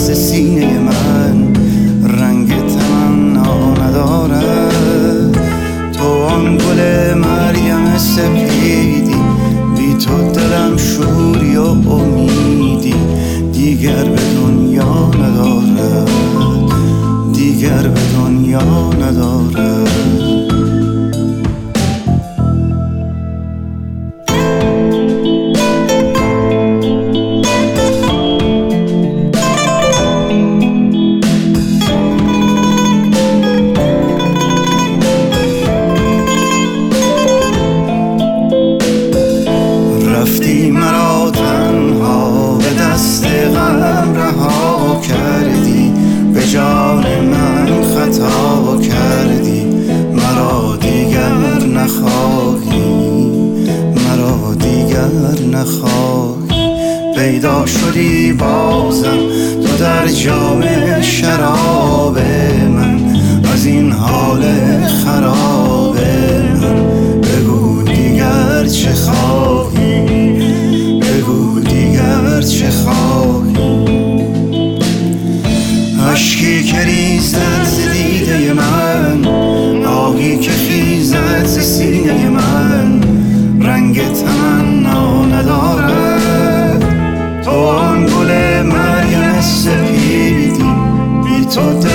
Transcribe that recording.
ز سینه من رنگ تمنا ندارد. تو آن گل مریم سپیدی، بی تو دلم شوری و امیدی دیگر به دنیا ندارد، دیگر به دنیا ندارد. رفتی مرا تنها به دست غم رها کردی، به جان من خطا کردی. مرا دیگر نخواهی، مرا دیگر نخواهی. پیدا شدی بازم تو در جام شراب من، از این حال خراب من بگو دیگر چه خواهی، بگو دیگر چه خواهی. اشکی که ریزد ز دیده من، آهی که خیزد ز سینه من رنگ تمنا ندارد. تو آن گل مریم سپیدی، بی تو